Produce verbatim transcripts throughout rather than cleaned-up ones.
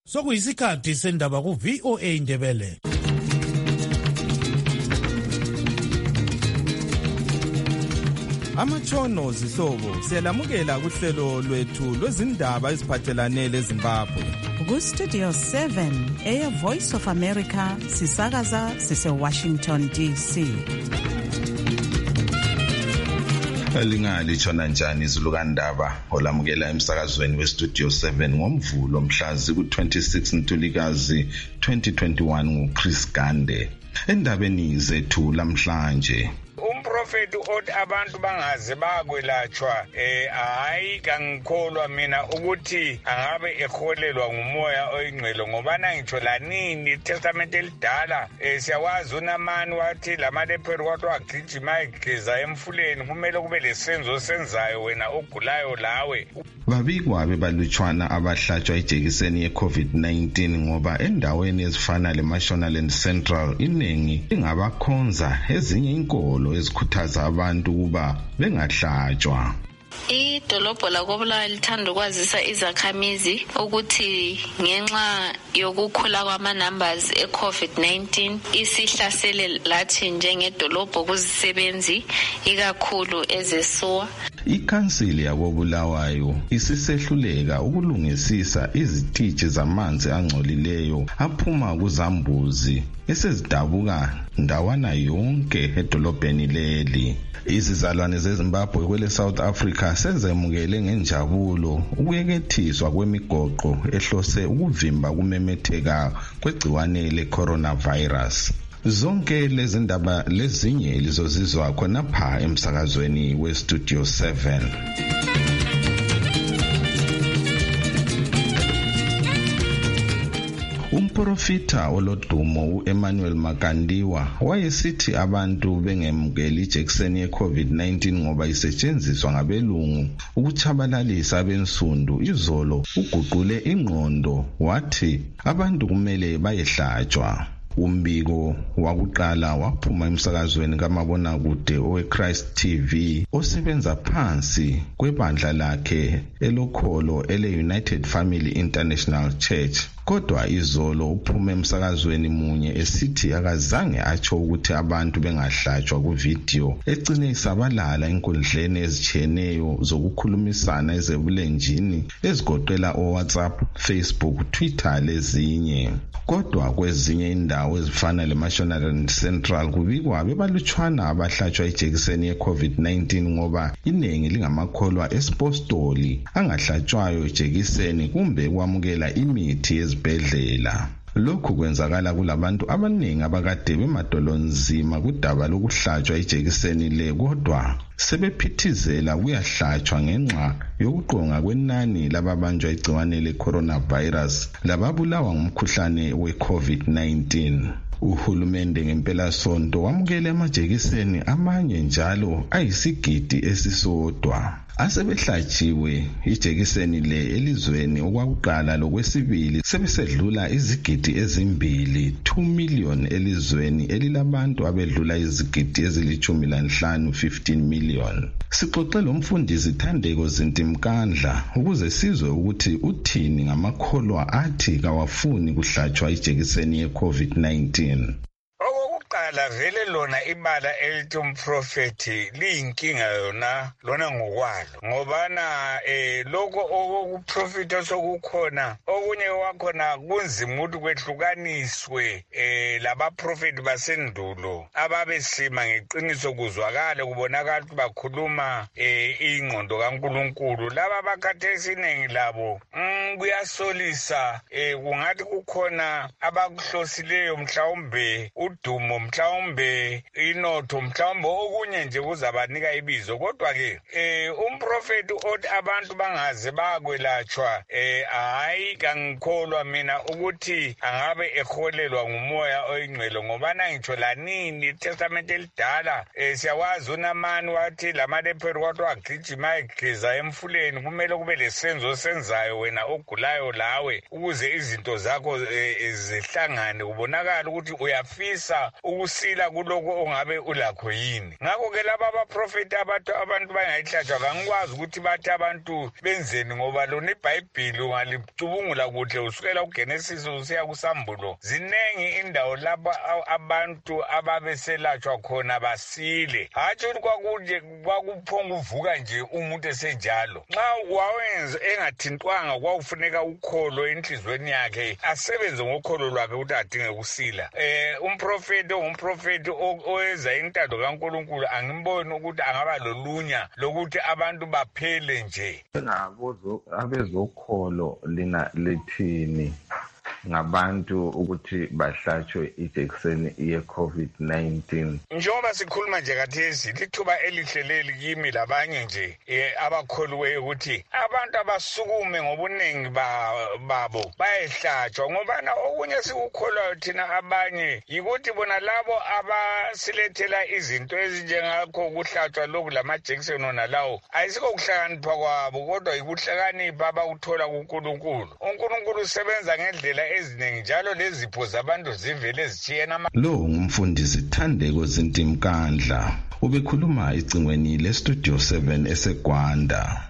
Sokuyisikhathi sendaba ku V O A Ndebele. Amatshono zihlobo siyalamukela kuhlelo lwethu lwezindaba eziphathelane leZimbabwe. Ku Studio seven Air Voice of America sisakaza sise Washington D C. Lingali tshona njani izulukandaba olamukela emsakazweni we Studio seven ngomvulo mhlazi ku twenty-six Ntulikazi twenty twenty-one nguChris Gande. Endabeni zethu lamhlanje umprofeti othi abantu bangaze bakwelatshwa eh hayi kangikholwa mina ukuthi angabe eholelwa ngumoya oyingcwele ngoba nangitsho lanini iTestament elidala eh siyawazi uNamani wathi lamalepheru kwathi wagijima egeza emfuleni kumele kube lesenzo senzayo wena ogulayo lawe. Babikwa bebalutshwana abahlatshwa ijekiseni ye-COVID nineteen ngoba endaweni ezifana leMashonaland Central iningi lingabakhonza ezinye inkolo ezikhuthaza abantu kuba bengahlatshwa. Idolobho lakobulawa lithanda ukwazisa izakhamizi ukuthi ngenxa yokukhula kwama numbers e-COVID nineteen isihlasele lathi njengedolobho kuzisebenzi ikakhulu ezeSoa. Ikhansili yakobulawayo isisehluleka ukulungisisa izithithi zamanzi angcolileyo aphuma kuzambuzi esezidabuka ndawana yonke edolobheni leli. Izizalwane zeZimbabwe kwele South Africa sezemukele ngenjabulo ukuyekethiswa kwemigoqo ehlose ukuvimba kumemetheka kwegciwane le-coronavirus. Zonke lezi ndaba lezinye lizozizwa khonapha emsakazweni we Studio seven. Umprofita olodumo uEmmanuel Makandiwa wayesithi abantu bengemukeli ijekiseni ye-COVID nineteen ngoba isetshenziswa ngabelungu ukuchabalalisa abensundu. Izolo uguqule ingqondo wathi abantu kumele bayehlatshwa. Umbiko wakuqala waphuma emsakazweni kamabonakude oweChrist T V osebenza phansi kwebandla lakhe elokholo ele-United Family International Church. Kodwa izolo uphume emsakazweni munye esithi akazange atsho ukuthi abantu bengahlatshwa kuvideo egcine isabalala enkundleni ezitshiyeneyo zokukhulumisana ezebulenjini ezigoqela oWhatsApp, Facebook, Twitter lezinye. Kodwa kwezinye indawo ezifana leMashonaland Central kubikwa bebalutshwana abahlatshwa ijekiseni ye-COVID nineteen ngoba iningi lingamakholwa esipostoli angahlatshwayo ijekiseni kumbe kwamukela imithi ezibhedlela. Lokhu kwenzakala kulabantu abaningi abakade bemadolonzima kudaba lokuhlatshwa ijekiseni le kodwa sebephithizela kuyahlatshwa ngenxa yokuqonga kwenani lababanjwa igciwane le-coronavirus lababulawa ngumkhuhlane we-COVID nineteen. Uhulumende ngempela sonto wamukele amajekiseni amanye njalo ayisigidi esisodwa. Asebehlatshiwe ijekiseni le elizweni okwakuqala lokwesibili sebesedlula izigidi ezimbili two million elizweni elilabantu abedlula izigidi ezilithumi lanhlanu fifteen million. Sixoxe lo mfundisi Thandeko Zintimkandla ukuze sizwe ukuthi uthini ngamakholwa athi kawafuni kuhlatshwa ijekiseni ye-COVID nineteen. Okokuqala vele lona ibala elithi umprofeti liyinkinga yona lona ngokwalo ngobana eh lokho okuprofita sokukhona okunye wakhona kunzima ukuthi kwehlukaniswe eh labaprofeti basendulo ababesima ngeqiniso kuzwakala kubonakala ukuthi bakhuluma eh ingqondo kaNkuluNkulu. Laba bakhathesi iningi labo kuyasolisa eh kungathi kukhona abakuhlosileyo mhlawumbe udumo mhlawumbe inotho mhlawumbe okunye nje kuzabanika ibizo. Kodwa ke eh umprofeti othi abantu bangaze bakwelatshwa eh hayi kangikholwa mina ukuthi angabe eholelwa ngumoya oyingcwele ngoba nangitsho lanini iTestament elidala eh siyawazi uNamani wathi lamalepheru kwathi wagijima egeza emfuleni kumele kube lesenzo senzayo wena ogulayo lawe ukuze izinto zakho zihlangane kubonakala ukuthi uyafisa uku ukusila kuloko ongabe ulakho yini. Ngakho ke laba abaprofeti abantu abantu bangayihlatshwa kangikwazi ukuthi bathi abantu benzeni ngoba lona iBhayibheli ungalicubungula kuhle usukela kuGenesis usiya kuSambulo zinengi indawo lapha abantu ababeselatshwa khona basile. Hathi ukuthi kwakuje kwakuphonga uvuka nje umuntu esenjalo. Nxa wawenza engathintwanga kwaufuneka ukholo enhlizweni yakhe asebenze ngokholo lwakhe ukuthi adinge ukusila. Eh umprofeti ongumprofeti owenza intando kaNkulunkulu angimboni ukuthi angaba lolunya lokuthi abantu baphele nje. Ngabozo abezokholo lina lethini ngabantu ukuthi bahlatshwe ijekiseni ye-COVID nineteen. Njengoba sikhuluma nje kathesi lithuba elihleleli kimi labanye nje abakholiweyo ukuthi abantu abasukume ngobuningi babo bayehlatshwa ngoba na okunye sikukholwayo thina abanye yikuthi bona labo abasilethela izinto ezinjengakho ukuhlatshwa lokhu lamajekiseni ona lawo ayisikho kuhlakanipha kwabo kodwa yikuhlakanipha abakuthola kuNkulunkulu. uNkulunkulu usebenza ngendlela eziningi njalo lezipho zabantu zivele zitshiyena. Lo ngumfundisi Thandeko Zintimkandla ubekhuluma icingweni le Studio seven eseGwanda.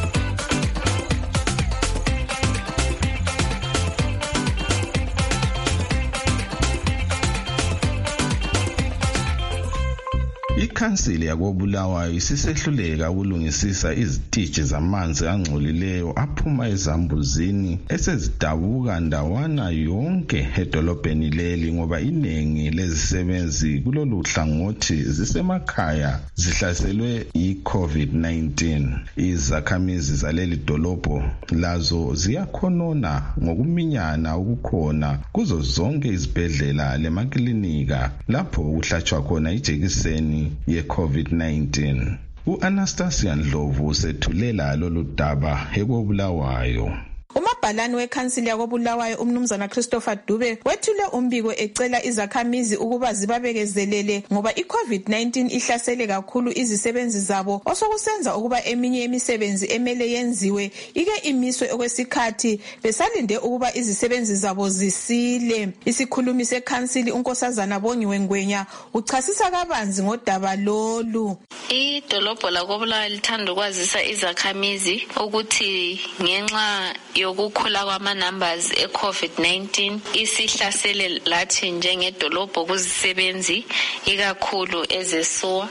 Ikhansili yakobulawayo isisehluleka ukulungisisa izitiji zamanzi angcolileyo aphuma ezambuzini esezidabuka ndawana yonke edolobheni leli ngoba inengi lezisebenzi kulolu hlangothi zisemakhaya zihlaselwe yi-COVID nineteen. Izakhamizi zaleli dolobho lazo ziyakhonona ngokuminyana okukhona kuzo zonke izibhedlela lemaklinika lapho kuhlatshwa khona ijekiseni ye-COVID nineteen. U-Anastasia Ndlovu usethulela lolu daba ekobulawayo. Umabhalane wekhansili yakobulawayo umnumzana Christopher Dube wethule umbiko ecela izakhamizi ukuba zibabekezelele ngoba i-COVID nineteen ihlasele kakhulu izisebenzi zabo osokusenza ukuba eminye imisebenzi emele yenziwe ike imiswe okwesikhathi besalinde ukuba izisebenzi zabo zisile. Isikhulumi sekhansili unkosazana Bongiwe Ngwenya uchasisa kabanzi ngodaba lolu. Idolobho lakobulawayo lithanda ukwazisa izakhamizi ukuthi ngenxa yokukhula kwama numbers e-COVID nineteen isihlasele lathi njengedolobho kuzisebenzi ikakhulu ezesuwa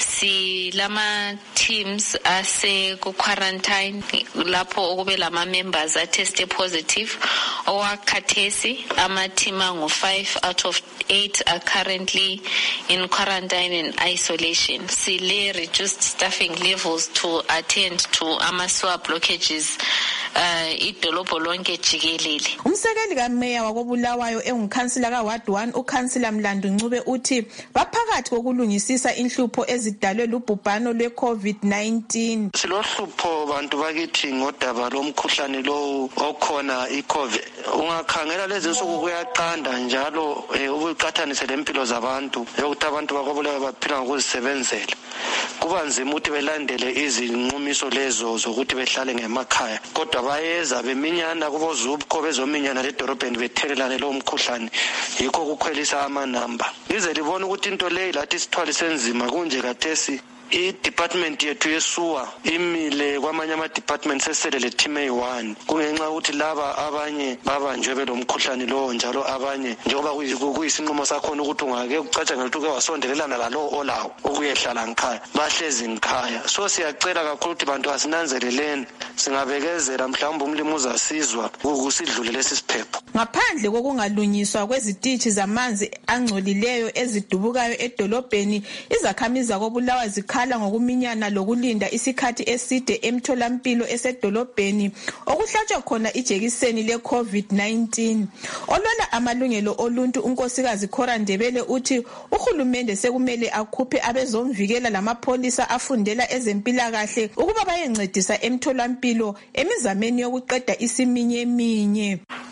silama teams ase ku quarantine lapho okube lama members ateste positive owakhathesi ama team angu five out of eight are currently in quarantine and isolation. Sile reduced staffing levels to attend to ama sewer blockages uh, idolobho lonke jikelele. Umsekeli kaMeya wakobulawayo engukhansila kaWard one ukhansila Mlandu Ncube uthi baphakathi kokulungisisa inhlupho ezidalwe lubhubhano lwe-COVID nineteen. Silohlupho bantu bakithi ngodaba lomkhuhlane lo okhona i-COVID. Ungakhangela lezi nsuku kuyaqanda njalo ubuqathanise lempilo zabantu ukuthi abantu bakobulawayo baphila ngokuzisebenzela. Kuba nzima ukuthi belandele izinqumiso lezo zokuthi behlale ngemakhaya kodwa bayeza beminyana kubozubukho bezominyana ledorobheni bethelelane lo mkhuhlane yikho kukhwelisa amanamba. Ize libona ukuthi into leyi lathi sithwale senzima kunje kathesi i-department yethu yesuwa imile kwamanye ama-departments esele le team eyi one kungenxa ukuthi laba abanye babanjwe belomkhuhlane lowo njalo abanye njengoba kuyisinqumo sakhona ukuthi ungake kucatshangela ukuthi uke wasondelelana lalowo olawo ukuyehlala ngikhaya bahlezi ngikhaya. So siyacela kakhulu ukuthi bantu asinanzeleleni singabekezela mhlawumbe umlimi uzasizwa ukusidlule lesi siphepho. Ngaphandle kokungalunyiswa kwezitishi zamanzi angcolileyo ezidubukayo edolobheni izakhamizi zakobulawayo zikhala ngokuminyana lokulinda isikhathi eside emtholampilo esedolobheni okuhlatshwa khona ijekiseni le-COVID nineteen. Olwela amalungelo oluntu unkosikazi Khora Ndebele uthi uhulumende sekumele akhuphe abezomvikela lamapholisa afundela ezempilakahle ukuba bayencedisa emtholampilo emizameni yokuqeda isiminye minye.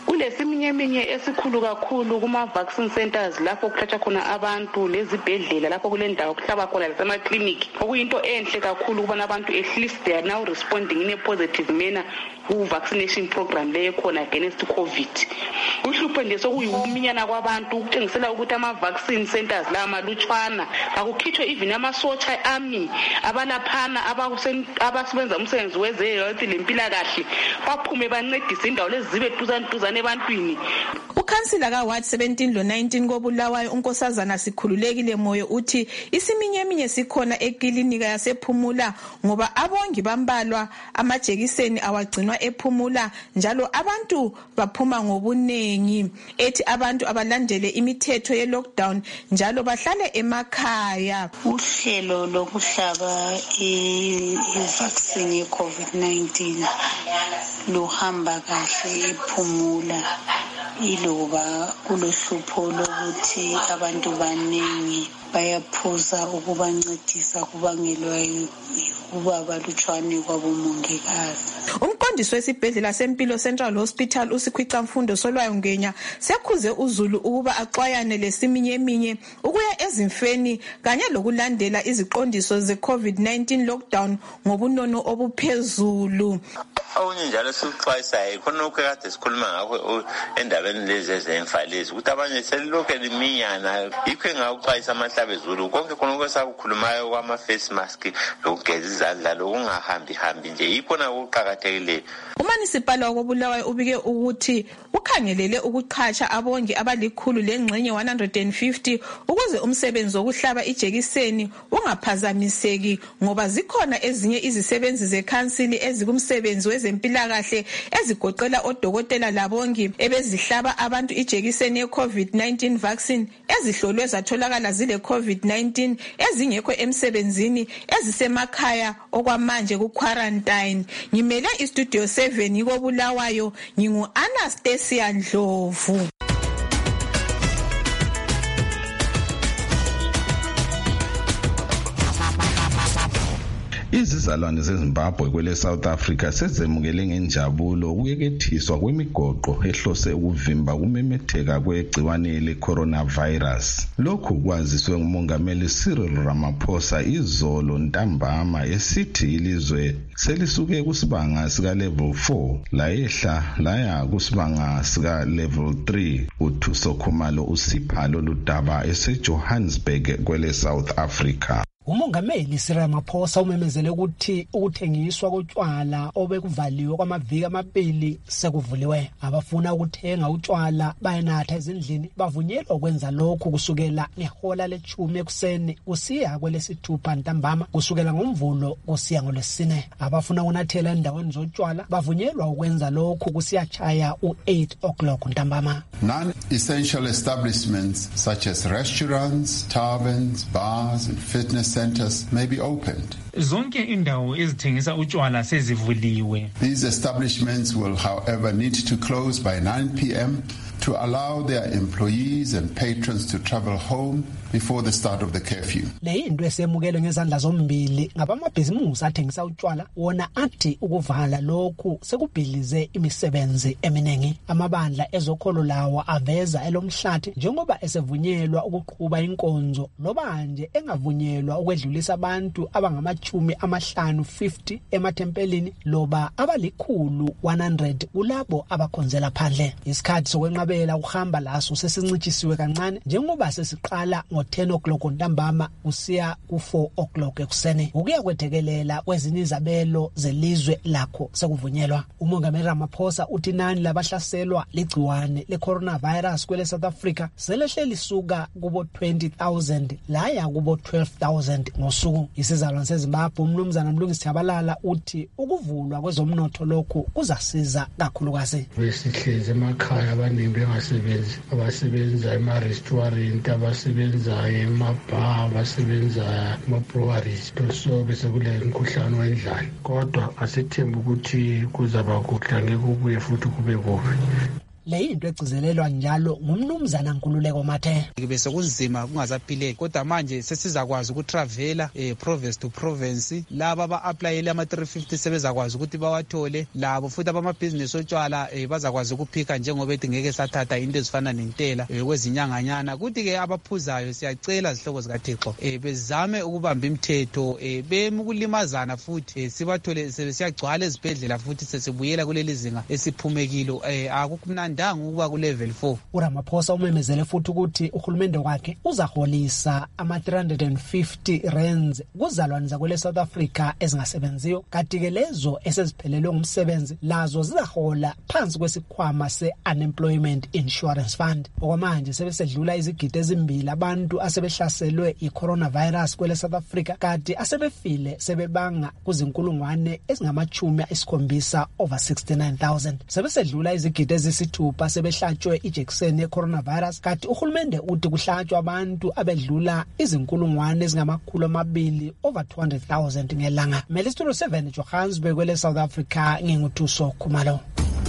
Kulesiminyeminya esikhulu kakhulu kuma vaccine centers lapho kuhlatshwa khona abantu lezibhedlela lapho kulendawo kuhlaba khona lasemaklinikhi, okuyinto enhle kakhulu ukubana abantu at least they are now responding in a positive manner ku vaccination program leyo khona against COVID. Uhlupho nje sokuyikuminyana kwabantu ukutshengisela ukuthi ama vaccine centers la malutshwana akukhithwe even amasotsha army abalaphana abasebenza umsebenzi wehealth lempilakahle baphume bancedise indawo lezi zibe duzane duzane ebantwini. Ukhansila ka Ward seventeen lo nineteen koBulawayo uNkosazana Sikhululekile Moyo uthi isiminyeminye sikhona eklinika yasePhumula ngoba abongi bambalwa amajekiseni awagcinwa ePhumula njalo abantu baphuma ngobunengi, ethi abantu abalandele imithetho ye lockdown njalo bahlale emakhaya. Uhlelo lokuhlaba i-vaccine ye COVID nineteen luhamba kahle ePhumula, iloba kulohlupho lokuthi abantu baningi bayaphuza ukubancedisa kubangelwa ukuba balutshwane kwabomongikazi. Umqondisi wesibhedlela sempilo Central Hospital uSikhwica Mfundo Solwayo Ngenya sekhuze uZulu ukuba axwayane lesiminyeminya ukuya ezimfeni kanye lokulandela iziqondiso ze COVID nineteen lockdown ngobunono obuphezulu. Awunye njalo sikuxwayisayo khona ukade sikhuluma ngakho endabeni lezi ezemfa lezi ukuthi abanye selilokhu eliminyana yikho engawuxwayisa amahlabe Zulu konke khona okwesakukhulumayo kwama face mask lokugeza izandla lokungahambi hambi nje yikho na ukuqhakathekile. Umanisipala woBulawayo ubike ukuthi ukhangelele ukuqhatsha abongi abalikhulu lengxenye one hundred fifty ukuze umsebenzi wokuhlaba ijekiseni ungaphazamiseki ngoba zikhona ezinye izisebenzi zekhansili ezikumsebenzi wezempilakahle ezigoqela odokotela labongi ebezihlaba abantu ijekiseni ye COVID nineteen vaccine ezihlolwe zatholakala zile COVID nineteen ezingekho emsebenzini ezisemakhaya okwamanje ku quarantine. Ngimele istudio seven koBulawayo, ngingu Anastasia Ndlovu. Izizalwane zeZimbabwe kwele South Africa sezemukele ngenjabulo ukuyekethiswa kwemigoqo ehlose ukuvimba kumemetheka kwegciwane le-coronavirus. Lokhu kwaziswe nguMongameli Cyril Ramaphosa izolo ntambama esithi ilizwe selisuke kusibanga sika level four layehla laya kusibanga sika level three. uThuso Khumalo usipha lolu daba eseJohannesburg kwele South Africa. Umongameli Cyril Ramaphosa umemezele ukuthi ukuthengiswa kotshwala obekuvaliwe kwamaviki amabili sekuvuliwe. Abafuna ukuthenga utshwala bayenatha ezindlini bavunyelwa ukwenza lokhu kusukela ngehola lechumi ekuseni kusiya kwelesithupha ntambama kusukela ngomvulo kusiya ngolwesine. Abafuna ukunathela endaweni zotshwala bavunyelwa ukwenza lokhu kusiyachaya u-eight o'clock ntambama. Non-essential establishments such as restaurants, taverns, bars and fitness centers may be opened. Zonke indawo ezithengisa utshwala sezivuliwe. These establishments will, however, need to close by nine p m to allow their employees and patrons to travel home before the start of the curfew. Le into esemukele ngezandla zombili ngabamabhizimusi athengisa utshwala wona athi ukuvala lokhu sekubhilize imisebenzi eminengi. Amabandla ezokholo lawo aveza elomhlathi njengoba esevunyelwa ukuqhuba inkonzo loba nje engavunyelwa ukwedlulisa abantu abangamachumi amahlanu fifty emathempelini loba abalikhulu one hundred kulabo abakhonzela phandle. Isikhathi sokwenqabela ukuhamba laso sesincitshisiwe kancane njengoba sesiqala ngo-ten o'clock ntambama usiya ku-four o'clock ekuseni. Ukuya kwethekelela kwezinye izabelo zelizwe lakho sekuvunyelwa. Umongameli Ramaphosa uthi nani labahlaselwa ligciwane le-coronavirus kwele South Africa selehle lisuka kubo twenty thousand laya kubo twelve thousand ngosuku. Isizalwane seZimbabwe uMnumzana Mlungisi Tshabalala uthi ukuvulwa kwezomnotho lokhu kuzasiza kakhulukazi. Besihleze emakhaya abaningi bengasebenzi, abasebenza ema-restaurant, abasebenza ema-bar, abasebenza ema-breweries, so bese kule mkhuhlane wendlala. Kodwa asithemba ukuthi kuzaba kuhle, ngeke kubuye futhi kube kubi. le into egcizelelwa njalo ngumnumzana Nkululeko Mathe. Bese kunzima kungazaphileki kodwa manje sesizakwazi ukutravela eh, province to province, laba aba-applyele ama three fifty sebezakwazi ukuthi bawathole, labo futhi abamabhizinisi otshwala eh, bazakwazi ukuphika njengoba ethi ngeke sathatha into ezifana nentela eh, kwezinyanganyana. Kuthi-ke abaphuzayo siyacela zihlobo zikaThixo eh, bezame ukubamba imithetho eh, bemukulimazana futhi eh, sibathole siyagcwala ezibhedlela futhi sesibuyela kuleli zinga esiphumekilo eh, akukumnandanga ukuba ku level four. uRamaphosa umemezele futhi ukuthi uhulumende wakhe uzaholisa ama three hundred fifty rands kuzalwane zakwele South Africa ezingasebenziyo, kanti ke lezo eseziphelelwe ngumsebenzi lazo zizahola phansi kwesikhwama se-Unemployment Insurance Fund. Okwamanje sebesedlula izigidi ezimbili abantu asebehlaselwe i-coronavirus kwele South Africa, kanti asebefile sebebanga kuzinkulungwane ezingamachumi isikhombisa over sixty-nine thousand. Sebesedlula izigidi ezisithupha sebehlatshwe ijekiseni ye-coronavirus, kanti uhulumende uthi kuhlatshwa abantu abedlula izinkulungwane ezingamakhulu amabili over two hundred thousand ngelanga. Melistro seven Johannesburg kwele South Africa, nginguthuso Khumalo.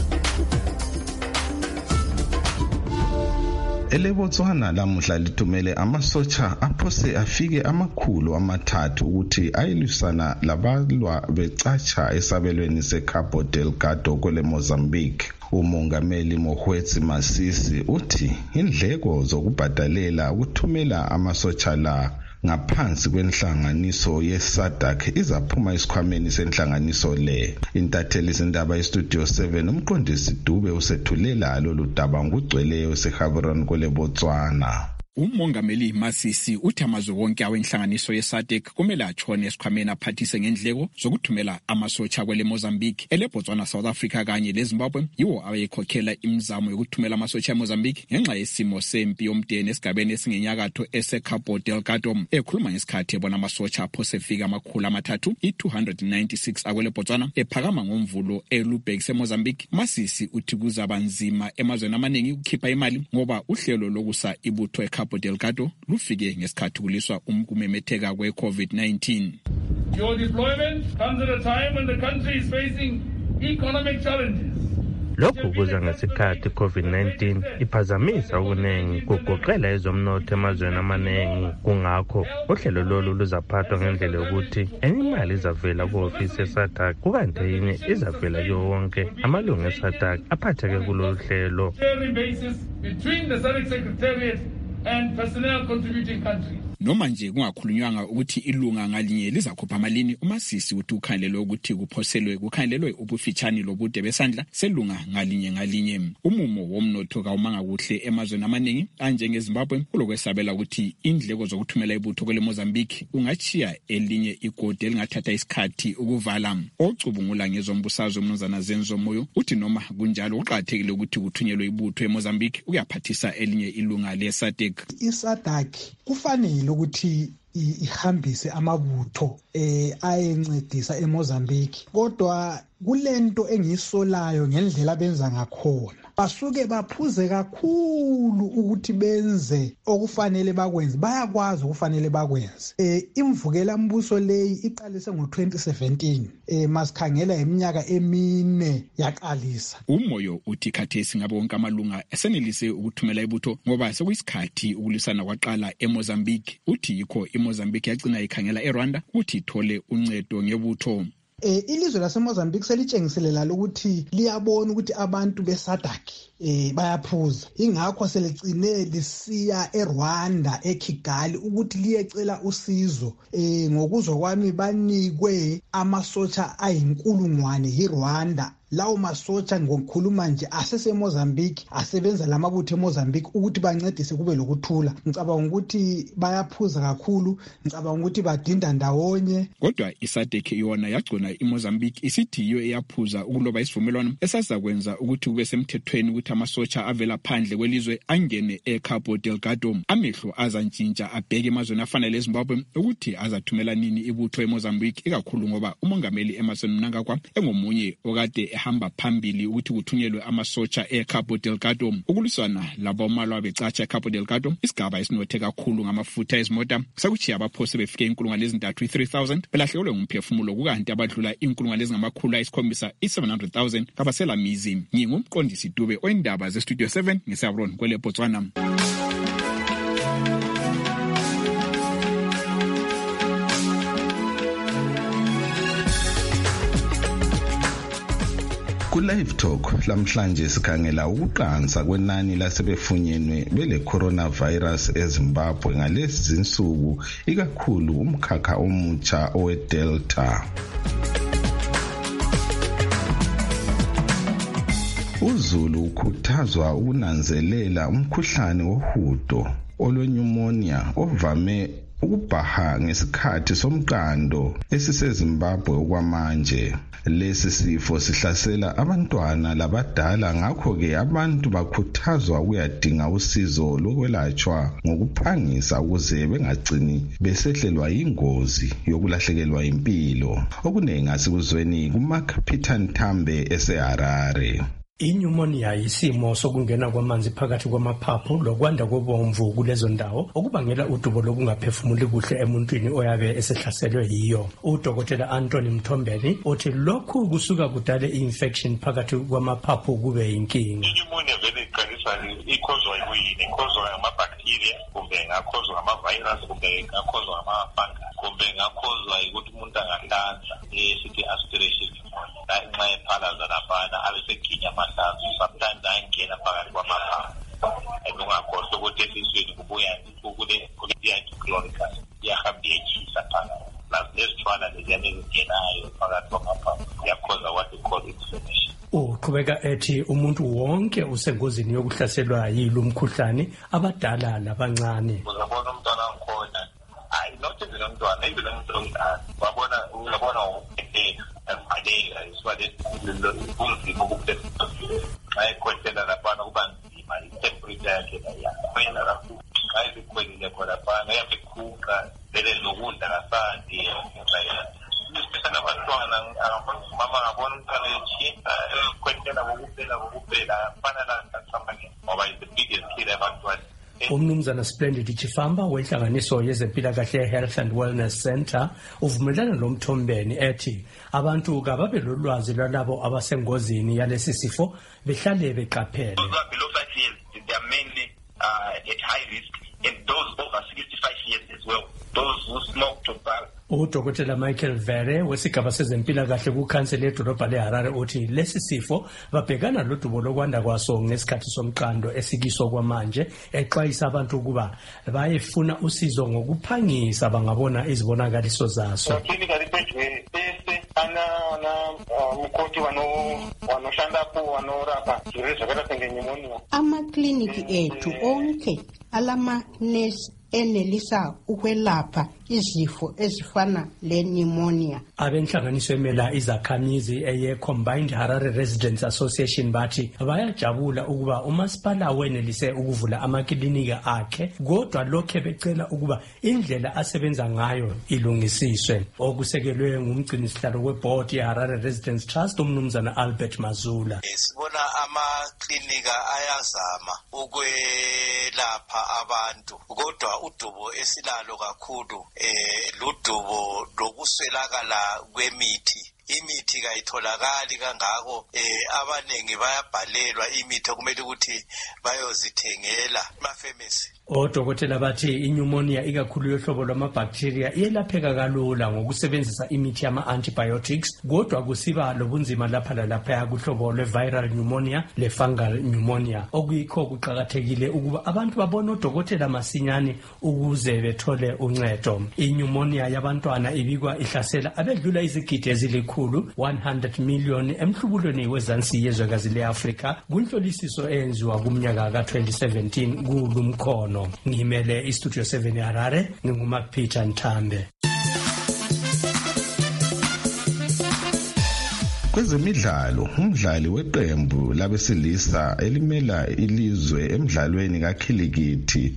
EleBotswana lamuhla lithumele amasotsha aphose afike amakhulu amathathu ukuthi ayilwisana labalwa becatsha esabelweni seCabo Delgado kwele Mozambique. Umongameli Mohwetsi Masisi uthi indleko zokubhadalela ukuthumela amasotsha la ngaphansi kwenhlanganiso ye-SADC izaphuma isikhwameni senhlanganiso le. Intatheli zindaba ye-Studio seven umqondisi Dube usethulela lolu daba ngugcweleyo seGaborone kwele Botswana. Umongameli Masisi uthi amazwe wonke awenhlanganiso ye-SADC kumele atshone esikhwameni aphathise ngendleko zokuthumela amasotsha kwele Mozambique, eleBotswana, South Africa kanye leZimbabwe yiwo abeyekhokhela imizamo yokuthumela amasotsha eMozambique ngenxa yesimo sempi yomdeni esigabeni esingenyakatho eseCabo Delgado. Ekhuluma ngesikhathi ebona amasotsha aphosefika amakhulu amathathu i-two hundred ninety-six akwele Botswana ephakama ngomvulo eLubeck seMozambique, Masisi uthi kuzaba nzima emazweni amaningi ukukhipha imali ngoba uhlelo lokusa ibutho eCabo Delgado lufike ngesikhathi kuliswa umkumemetheka kwe-COVID nineteen. Your deployment comes at a time when the country is facing economic challenges. Lokhu kuza ngesikhathi COVID nineteen iphazamisa ukuningi kugoqela ezomnotho emazweni amaningi. Kungakho uhlelo lolu luzaphathwa ngendlela yokuthi enye imali izavela ku-ofisi ye-SADC kukanti enye izavela kuwo wonke amalungu e-SADC aphatheke kulolu hlelo. Between the SADC Secretariat and personnel contributing countries. Noma nje kungakhulunywanga ukuthi ilunga ngalinye lizakhupha amalini, uMasisi uthi ukhangelelwe ukuthi kuphoselwe kukhangelelwe ubufitshane lobude besandla selunga ngalinye ngalinye. Umumo womnotho kawumanga kuhle emazweni amaningi anjengeZimbabwe kulokwesabela ukuthi indleko zokuthumela ibutho kwele Mozambique ungachiya elinye igodi elingathatha isikhathi ukuvala. Ocubungula ngezombusazwe uMnumzana Zenzo Moyo uthi noma kunjalo uqathekile ukuthi kuthunyelwe ibutho eMozambique ukuyaphathisa elinye ilunga le-SADC. I-SADC kufanele ukuthi ihambise amabutho eh ayencedisa eMozambique, kodwa kulento engiyisolayo ngendlela benza ngakhona. Basuke baphuze kakhulu ukuthi benze okufanele bakwenze, bayakwazi ukufanele bakwenze. Eh imvukela mbuso leyi iqalise ngo twenty seventeen, eh masikhangela iminyaka emine yaqalisa. Umoyo uthi khathesi ngabe wonke amalunga esenelise ukuthumela ibutho ngoba sekuyisikhathi ukulisana kwaqala eMozambique. Uthi yikho iMozambique yagcina ikhangela eRwanda ukuthi ithole uncedo ngebutho. Eh ilizwe laseMozambique selitshengisele la ukuthi liyabona ukuthi abantu beSADC eh bayaphuza, ingakho selicine lisiya eRwanda eKigali ukuthi liyecela usizo. Eh ngokuzwa kwami banikwe amasotsha ayinkulungwane yiRwanda. Lawo masotsha ngokukhuluma nje aseseMozambique asebenza lamabutho eMozambique ukuthi bancedise kube lokuthula. Ngicabanga ukuthi bayaphuza kakhulu, ngicabanga ukuthi badinda ndawonye. Kodwa iSADC yona yagcona iMozambique isithi iyo eyaphuza ukuloba isivumelwano esasakwenza ukuthi kube semthethweni ukuthi amasotsha avela phandle kwelizwe angene eCabo Delgado. Amehlo azantshintsha abheke emazweni afana leZimbabwe ukuthi azathumela nini ibutho eMozambique, ikakhulu ngoba umongameli Emmerson Mnangagwa engomunye okade ehamba phambili ukuthi kuthunyelwe amasotsha eCabo Delgado ukulwisana labomalwa becatsha eCabo Delgado. Isigaba esinothe kakhulu ngamafutha ezimota sakuchiya abaphosi befike inkulungwane ezintathu three thousand belahlekelwe ngumphefumulo kukanti abadlula inkulungwane ezingamakhulu ayisikhombisa seven hundred thousand kabasela mizi. Ngingumqondisi Dube oyindaba zestudio seven ngeSabron kwele Botswana. Ku-Live Talk lamhlanje sikhangela ukuqansa kwenani lasebefunyenwe bele coronavirus eZimbabwe ngalezi zinsuku, ikakhulu umkhakha omutsha owe-Delta. UZulu ukhuthazwa ukunanzelela umkhuhlane wohudo olwenyumonia ovame ukubhaha ngesikhathi somqando esiseZimbabwe okwamanje. Lesi sifo sihlasela abantwana labadala, ngakho ke abantu bakhuthazwa ukuyadinga usizo lokwelatshwa ngokuphangisa ukuze bengagcini besehlelwa ingozi yokulahlekelwa impilo. Okuningi asikuzweni kuMark Peter Nthambe eseHarare. Inyumonia yisimo sokungena kwamanzi phakathi kwamaphaphu lokwanda kobomvu kulezo ndawo okubangela udubo lokungaphefumuli kuhle emuntwini oyabe esehlaselwe yiyo. Udokotela Anthony Mthombeni uthi lokhu kusuka kudale infection phakathi kwamaphaphu kube inkinga. Inyumonia vele iqalisa ikhozwa yini? Ikhozwa amabacteria kumbe ngakhozwa amavirus kumbe ngakhozwa amafungus kumbe ngakhozwa ukuthi umuntu angahlanza esithi aspiration ngenxa yephalaza laphana abeseginya amahlanzi sometimes ayingena phakathi kwamaphaphu ungakhohlwa ukuthi esiswini kubuya kule-antichloric acid iyahamba iyechisa phakathi nezithwala leziyana ezingenayo phakathi kwamaphaphu iyakhoza what we call inflammation. Uqhubeka ethi umuntu wonke usengozini yokuhlaselwa yilo mkhuhlane, abadala nabancane. Uzabona umntwana ngikhona hayi not even umntwana even umuntu omdala wabona uyabona malaria iswale kunzima ukuphefumula xa ekhohlela laphana kuba nzima itemperature yakhe yakhwela kakhulu xa isikhwelile khona laphana uyabekhuka vele lokudla kasandi especially abantwana mama ngabona umntwana etshinda ekhohlela kokuphela kokuphela afana lasamanye ngoba is the biggest killer abantwana. Umnumzana Splendid Chifamba wenhlanganiso yezempilakahle Health and Wellness Center uvumelana noMthombeni ethi abantu kababe lolwazi lwalabo abasengozini yalesi sifo behlale beqaphele. Those are below five years, they are mainly uh, at high risk, and those over sixty-five years as well, those who smoke tobacco. Udokotela Michael Vere wesigaba sezempilakahle kukhansela edolobha leHarare uthi lesi sifo babhekana lodubo lokwanda kwaso ngesikhathi somqando esikiso kwamanje, exwayisa abantu ukuba bayefuna usizo ngokuphangisa bangabona izibonakaliso zaso. ana na mkoti wano wanoshanda po wanorapa zvirezvo zvakaita senge pneumonia. Amakliniki ethu onke alama nurse enelisa ukwelapha izifo ezifana le pneumonia. Abenhlanganiso emela izakhamizi eye Combined Harare Residents Association bathi bayajabula ukuba umasipala wenelise ukuvula amaklinika akhe, kodwa lokho becela ukuba indlela asebenza ngayo ilungisiswe. Okusekelwe ngumgcinisihlalo weboard yeHarare Residents Trust umnumzana Albert Mazula. Sibona amaklinika ayazama ukwelapha abantu, kodwa udubo esilalo kakhulu eh ludubo lokuswelakala kwemithi. Imithi kayitholakali kangako, eh abanengi bayabhalelwa imithi okumele ukuthi bayozithengela emafamasi. Odokotela bathi inyumonia ikakhulu yohlobo lwamabacteria iyelapheka kalula ngokusebenzisa imithi yama-antibiotics, kodwa kusiba lobunzima lapha lalapha kuhlobo lwe-viral pneumonia le-fungal pneumonia. Okuyikho kuqakathekile ukuba abantu babone odokotela masinyane ukuze bethole uncedo. Inyumonia yabantwana ibikwa ihlasela abedlula izigidi ezilikhulu one hundred million emhlubulweni wezansi yezwekazi le-Afrika kunhlolisiso eyenziwa kumnyaka ka twenty seventeen kulumkhono. Ngimele istudio seven Harare, nginguma Peter Nthambe. Kwezemidlalo, umdlali weqembu labesilisa elimela ilizwe emidlalweni kakhilikithi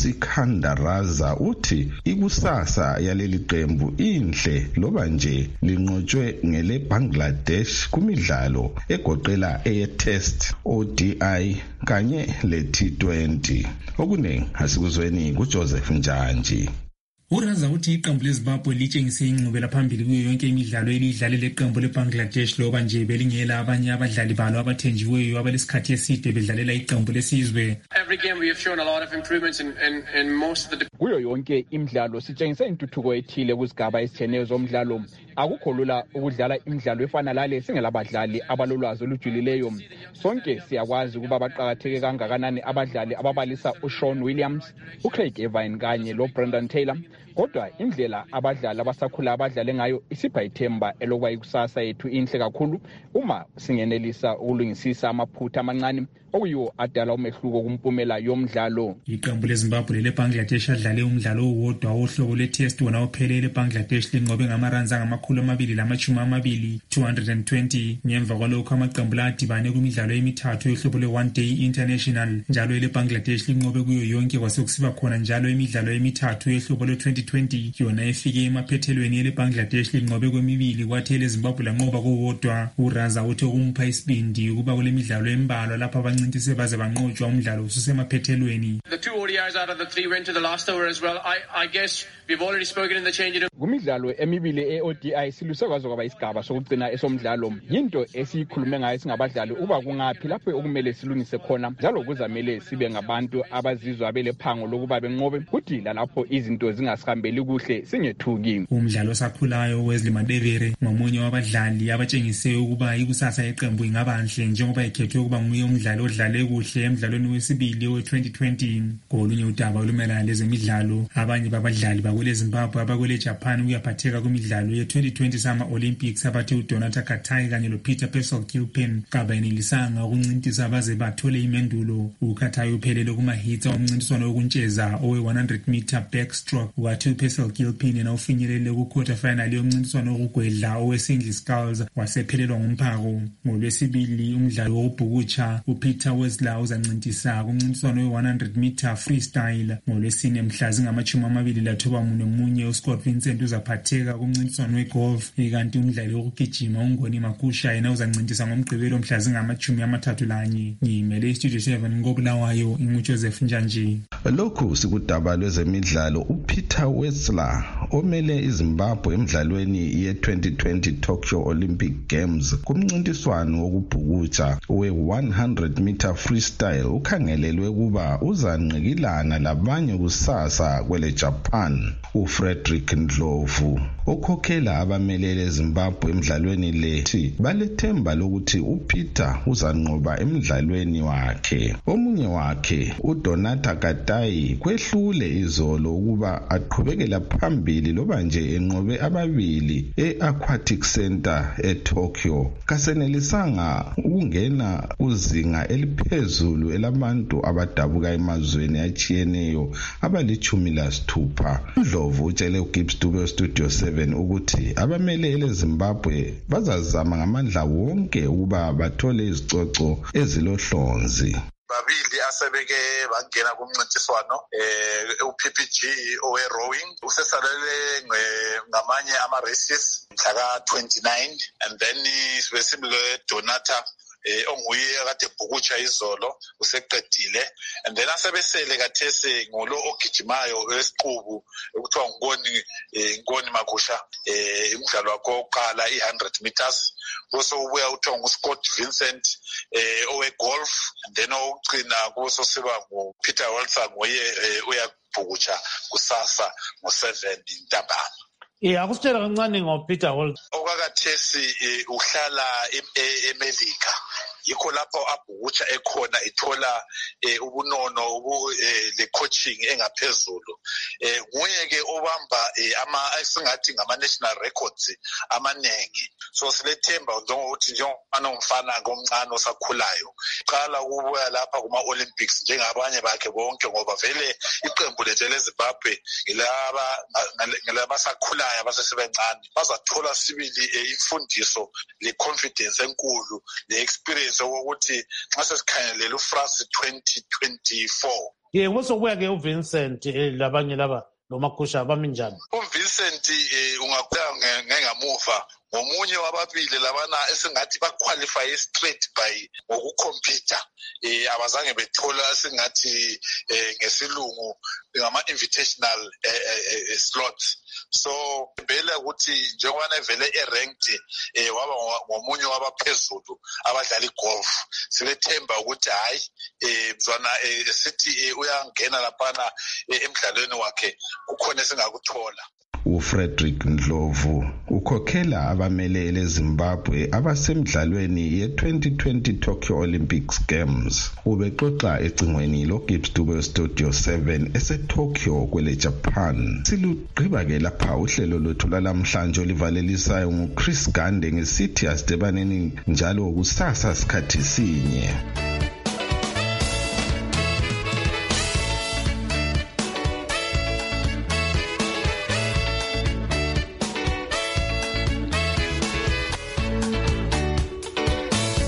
uSikandaraza uthi ikusasa yaleli qembu inhle loba nje linqotshwe ngele Bangladesh kumidlalo egoqela eye-Test, O D I kanye le T twenty. Okuningi asikuzweni kuJoseph Njanji. Uraza uthi iqembu leZimbabwe litshengise ingqubela phambili kuyo yonke imidlalo elidlale leqembu leBangladesh loba nje belingela abanye abadlali balo abathenjiweyo abalesikhathi eside bedlalela iqembu lesizwe. Every game we have shown a lot of improvements in in, in most of the kuyo yonke imidlalo sitshengise intuthuko ethile kuzigaba ezitshiyeneyo zomdlalo. Akukho lula ukudlala imidlalo efana lale singelabadlali abalolwazi olujulileyo. Sonke siyakwazi ukuba baqakatheke kangakanani abadlali ababalisa uSean Williams, uCraig Evans kanye loBrendan Taylor. Kodwa indlela abadlali abasakhula abadlale ngayo isipha ithemba elokuba ikusasa yethu inhle kakhulu uma singenelisa ukulungisisa amaphutha amancane okuyiwo adala umehluko kumpumela yomdlalo. Iqembu leZimbabwe leBangladesh adlale umdlalo owodwa wohlobo lwe-test wona ophelele eBangladesh linqobe ngamaranzi angamakhulu amabili lamashumi amabili two hundred twenty. Ngemva kwalokho amaqembu ladibane kumidlalo emithathu yohlobo lwe-one day international njalo eleBangladesh linqobe kuyo yonke kwase kusiba khona njalo imidlalo emithathu yohlobo lwe-twenty twenty yona efike emaphethelweni eleBangladesh linqobe kwemibili kwathi eleZimbabwe lanqoba kowodwa. Uraza uthi ukumpha isibindi ukuba kule midlalo embalwa lapha abancintise baze banqotshwa umdlalo ususemaphethelweni. The two O D Is out of the three went to the last over as well. I I guess we've already spoken in the changing room. Kumidlalo emibili e-O D I silusekwazi kwaba isigaba sokugcina esomdlalo. Yinto esikhulume ngayo singabadlali uba kungaphi lapho okumele silungise khona njalo kuzamele sibe ngabantu abazizwa belephango lokuba benqobe kuthi lapho izinto zingasihambeli kuhle singethuki. Umdlalo osakhulayo Wesley Madebere ngomunye wabadlali abatshengise ukuba ikusasa yeqembu ingaba nhle njengoba ekhethwe ukuba nguye umdlali odlale kuhle emidlalweni wesibili we-twenty twenty. Kolunye udaba olumelana lezemidlalo, abanye babadlali bakwele Zimbabwe abakwele Japan kuyaphatheka kumidlalo ye-twenty twenty Summer Olympics abathi uDonata Katai kanye loPeter Pearson-Gilpin kabayenelisanga ukuncintisa baze bathole imendulo. uKatai uphelele kumahitsa omncintiswano wokuntsheza owe-one hundred meter backstroke wathi uPearson-Gilpin yena ufinyelele ku-quarter final yomncintiswano wokugwedla owe-single sculls wasephelelwa ngumphako. Ngolwesibili umdlalo wokubhukutsha uPeter Wessler uzancintisa kumncintiswano we-one hundred meter freestyle. Ngolwesine mhla zingamachumi amabili lathoba mune munye uScott Vincent uzaphatheka kumncintiswano wegolf ikanti umdlali wokugijima uNgoni Makusha yena uzancintisa ngomgqibelo mhla zingamachumi amathathu lanye. Ngimele iStudio seven ngobulawayo inguJoseph Njanji. Lokhu sikudaba lwezemidlalo uPeter Wessler omele iZimbabwe emidlalweni ye-twenty twenty Tokyo Olympic Games kumncintiswano wokubhukutsha we-one hundred meter freestyle ukhangelelwe kuba uzanqikilana labanye kusasa kwele Japan. uFrederick Ndlovu okhokhela abamelele eZimbabwe emidlalweni lethi balethemba lokuthi uPeter uzanqoba emidlalweni wakhe. Omunye wakhe uDonata Katai kwehlule izolo ukuba aqhubekela phambili loba nje enqobe ababili e-Aquatic Center eTokyo. Kasenelisanga ukungena uzinga eliphezulu elabantu abadabuka emazweni atshiyeneyo abalichumi lasithupha. Ndlovu utshele uGibbs Dube Studio seven ukuthi abamelele eZimbabwe bazazama ngamandla wonke ukuba bathole izicoco ezilohlonzi. Babili asebeke bangena kumncintiswano eh uP P G owe rowing usesalele ngamanye ama races mhla twenty-nine and then sibesimle Donata eh onguye kade bhukutsha izolo useqedile and then asebesele kathese ngolo ogijimayo wesiqubu ekuthiwa ngoni ngoni Makusha eh umdlalo wakhe oqala i one hundred meters bose ubuya uthiwa nguScott Vincent eh owe golf and then ogcina kuso siba nguPeter Wessler ngoye uyabhukutsha kusasa ngo seven intambama. Eh akusitshela kancane ngoPeter Wessler. Okakathesi uhlala eMelika yikho lapho abhukutsha ekhona ithola eh, ubunono ubu eh, le coaching engaphezulu eh, nguye ke obamba eh, ama esingathi ngama national records amanengi. So silethemba ngokuthi njengomfana umfana komncane osakhulayo qala ukubuya lapha kuma Olympics njengabanye bakhe bonke, ngoba vele iqembu lethu leZimbabwe ngilaba ngilaba sakhulayo abasesebencane bazathola sibili imfundiso le confidence enkulu le experience ukuthi nxa sesikhangelela uFrance twenty twenty-four. Ye ngosokuya ke uVincent labanye laba lomakhusha bami njani? uVincent ungakuya ngengamuva ngomunye wababili labana esingathi baqualify straight by ngokukhompyutha eh abazange bethola esingathi eh ngesilungu ngama invitational eh, eh, slots. So bela ukuthi njengoba vele eranked eh waba ngomunye wabaphezulu abadlala igolf, silethemba ukuthi hayi eh mzwana eh, sithi eh, uyangena lapha emidlalweni wakhe kukhona singakuthola. uFrederick Ndlovu ukhokhela abamelele eZimbabwe abasemidlalweni ye-twenty twenty Tokyo Olympics Games. Ubexoxa ecingweni loGibbs Dube Studio seven eseTokyo kwele Japan. Silugqiba ke lapha uhlelo lwethu lalamhlanje olivalelisayo nguChris Gande ngesithi asidebaneni njalo kusasa sikhathi sinye.